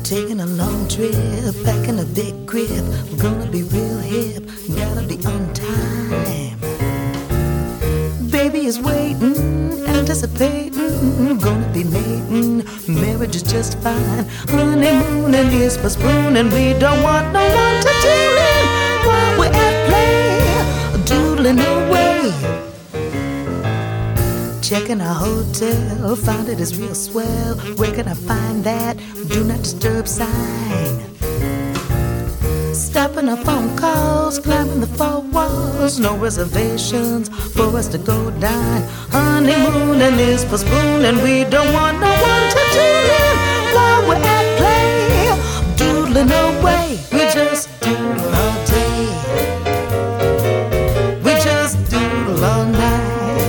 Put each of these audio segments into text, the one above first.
Taking a long trip, packing a big grip. We're gonna be real hip, gotta be on time. Baby is waiting, anticipating, gonna be mating. Marriage is just fine. Honeymooning is for spooning. We don't want no one to tune in while we're at play, doodling away. Checking our hotel, found it is real swell. Where can I find that do not disturb sign? Stopping our phone calls, climbing the four walls. No reservations for us to go dine. Honeymooning is for spooning. We don't want no one to tune in while we're at play, doodling away. We just doodle all day, we just doodle all night.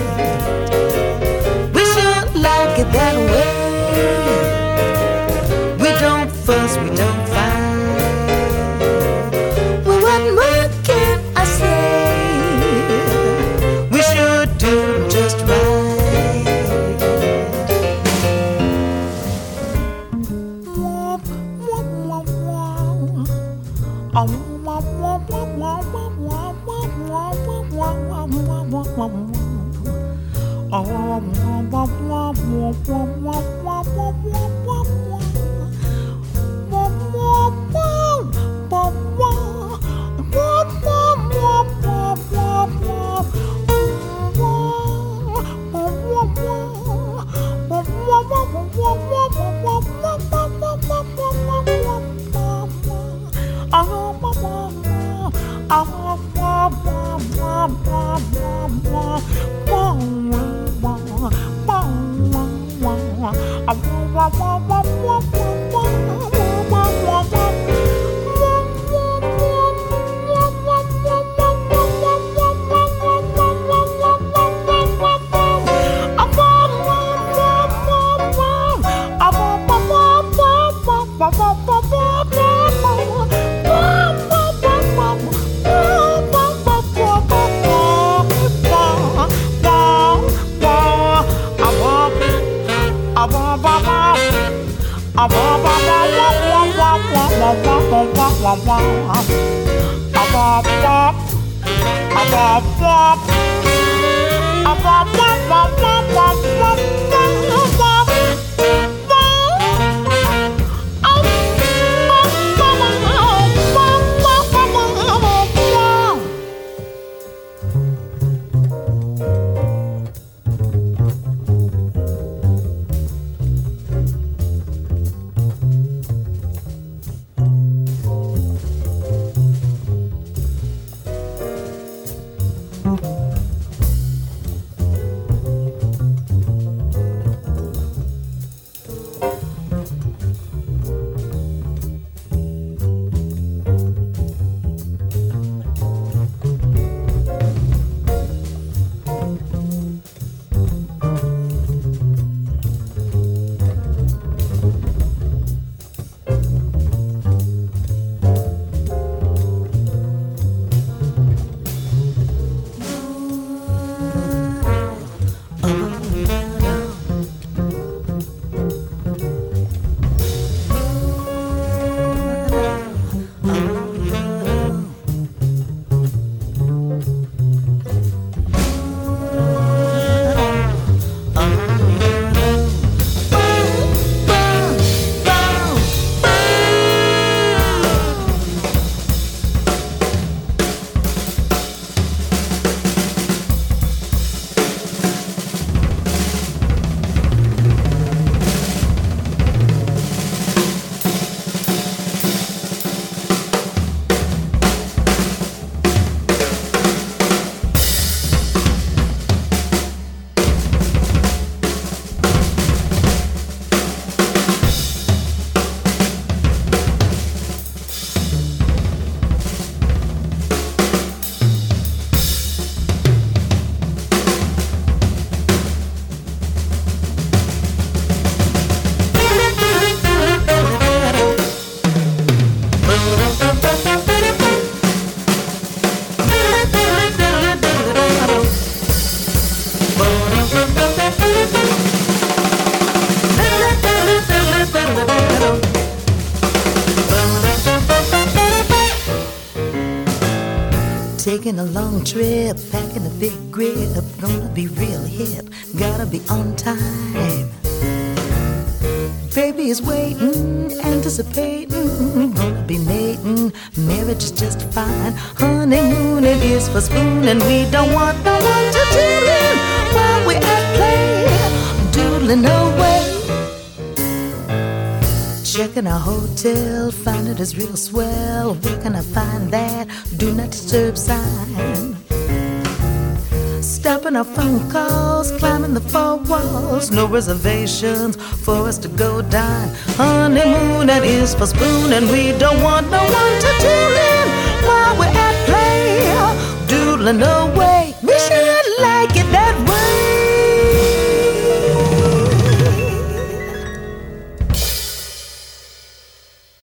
Like it that way. We don't fuss, we don't fight. Well, what more can I say? We should do just right. Taking a long trip, packing a big grip, gonna be real hip, gotta be on time. Baby is waiting, anticipating, gonna be mating, marriage is just fine. Honeymooning is for spooning, we don't want no one to tune in while we at play, doodling away. Checking our hotel, find it is real swell. Where can I find that do not disturb sign? Stopping our phone calls, climbing the four walls. No reservations for us to go dine. Honeymoon that is for spooning. We don't want no one to tune in while we're at play, doodling away. Michelle.